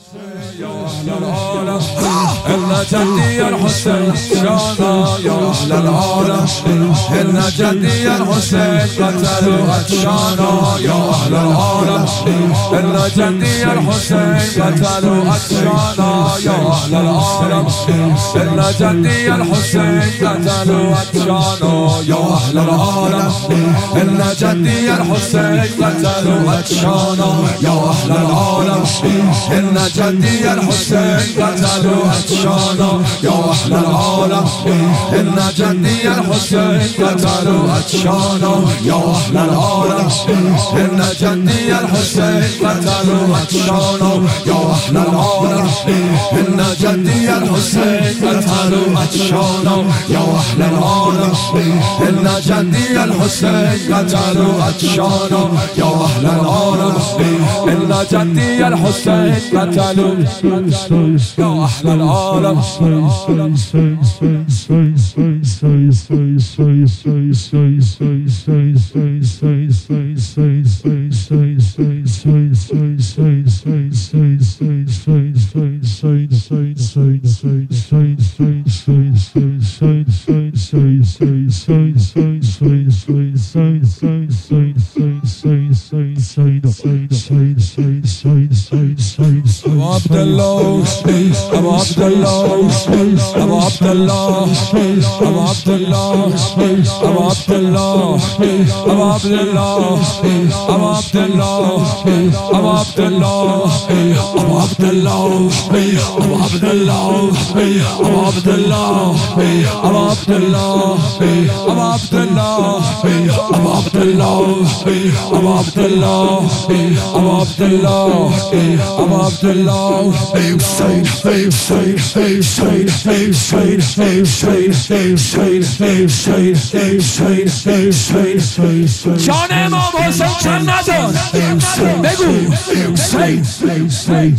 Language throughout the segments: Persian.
يا أهل العالم إن جدي الحسين شانا يا أهل العالم إن جدي الحسين قتلوا أتشانا يا أهل العالم إن جدي الحسين قتلوا أتشانا يا أهل العالم إن جدي الحسين قتلوا أتشانا يا أهل العالم إن جدي الحسين قتلوا أتشانا يا أهل العالم إن جدي الحسين قتلوا أتشانا يا أهل العالم إن جدي الحسين قتلوا أتشانا يا أهل العالم إن جدي الحسين قتلوا أتشانا يا أهل العالم إن جدي الحسين قتلوا أتشانا يا أهل العالم إن جدي الحسين قتلوا أتشانا يا أهل العالم إن جدي الحسين قتلوا يا أهل العالم أبو عبد الله أبو عبد الله أبو عبد الله أبو عبد الله أبو عبد الله أبو عبد الله أبو عبد الله أبو عبد الله أبو عبد الله أبو عبد الله أبو عبد الله أبو عبد الله أبو عبد الله أبو عبد الله أبو عبد الله أبو عبد الله أبو عبد الله Hussein Hussein Hussein Hussein Hussein Hussein Hussein Hussein Hussein Hussein جان امام حسین کم ندار بگو Hussein Hussein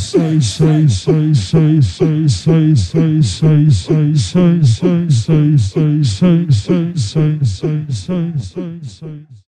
Hussein